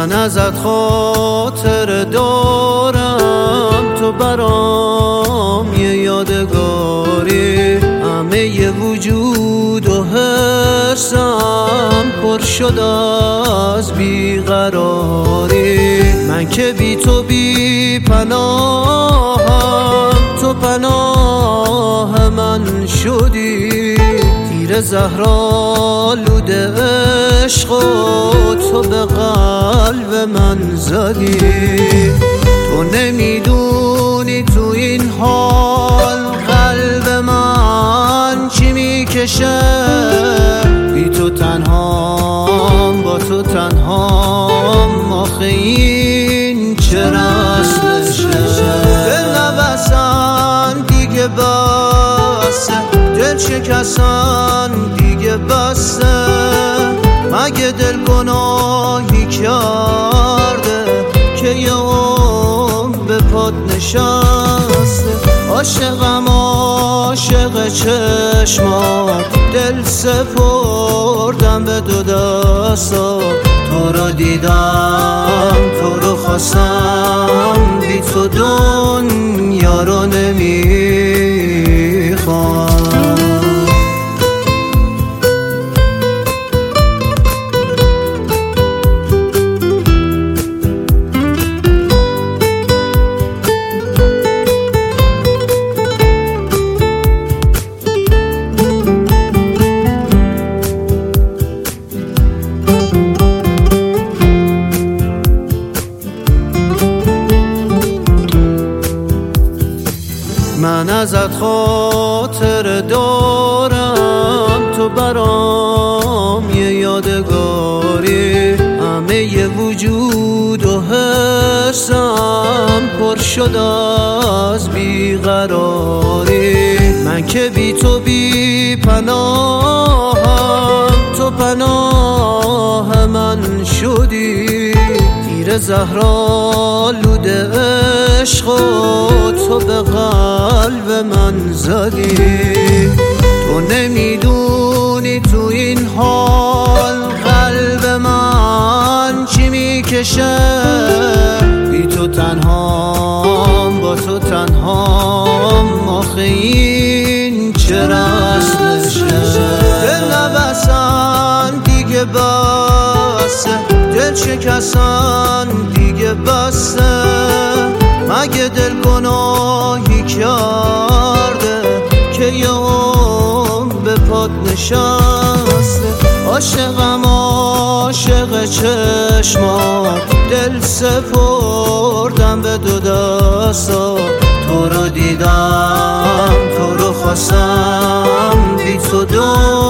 من ازت خاطر دارم، تو برام یه یادگاری. همه وجود و حسم پر شد از بیقراری. من که بی تو بی پناهم، تو پناه من شدی. تیر زهرآلود عشق و تو به قلب من زدی. تو نمیدونی تو این حال قلب من چی میکشه. بی تو تنهام، با تو تنهام، آخه این چه رسمشه. دل نبسن دیگه بسه، دل شکستن دیگه بسه. مگه دل گناهی کرده که یه عمر به پات نشسته. عاشقم عاشق چشمات، دل سپردم به دو دستات. تو رو دیدم، تو رو خواستم، بی تو دنیا رو نمیخوام. من ازت خاطر دارم، تو برام یه یادگاری. همه وجود و حسم پر شد از بیقراری. من که بی تو بی پناهم، تو پناه من شدی. تیر زهرآلود عشق و تو به قلب من زدی. تو نمیدونی تو این حال قلب من چی میکشه. بی تو تنهام، با تو تنهام، آخه این چه رسمشه. دل نبسن دیگه بسه، دل شکستن دیگه بسه. مگه دل گناهی کرده که یه عمر به پات نشسته. عاشقم عاشق چشمات، دل سپردم به دو دستات. تو رو دیدم، تو رو خواستم، بی تو